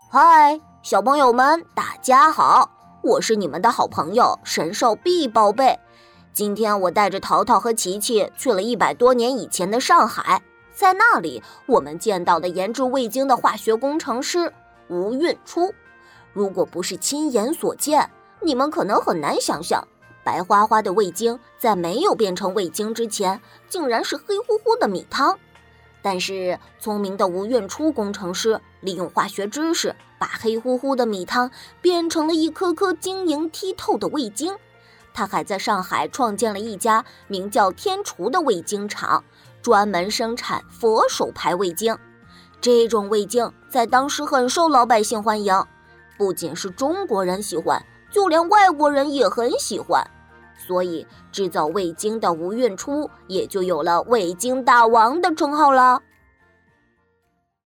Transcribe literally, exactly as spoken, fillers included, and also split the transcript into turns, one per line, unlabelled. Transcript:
嗨，小朋友们，大家好，我是你们的好朋友神兽臂宝贝。今天我带着淘淘和琪琪去了一百多年以前的上海，在那里我们见到的研制味精的化学工程师吴运初。如果不是亲眼所见，你们可能很难想象，白花花的味精在没有变成味精之前，竟然是黑乎乎的米汤。但是聪明的吴运初工程师利用化学知识，把黑乎乎的米汤变成了一颗颗晶莹剔透的味精。他还在上海创建了一家名叫天厨的味精厂，专门生产佛手牌味精。这种味精在当时很受老百姓欢迎，不仅是中国人喜欢，就连外国人也很喜欢。所以制造味精的吴运初也就有了味精大王的称号了。